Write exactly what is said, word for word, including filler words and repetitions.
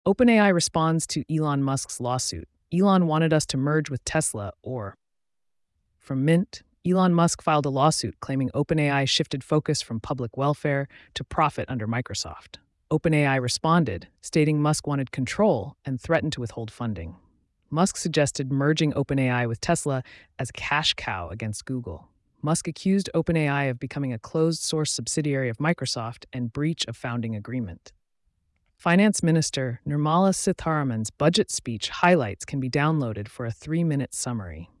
OpenAI responds to Elon Musk's lawsuit. Elon wanted us to merge with Tesla, or from Mint, Elon Musk filed a lawsuit claiming OpenAI shifted focus from public welfare to profit under Microsoft. OpenAI responded, stating Musk wanted control and threatened to withhold funding. Musk suggested merging OpenAI with Tesla as a cash cow against Google. Musk accused OpenAI of becoming a closed-source subsidiary of Microsoft and breach of founding agreement. Finance Minister Nirmala Sitharaman's budget speech highlights can be downloaded for a three-minute summary.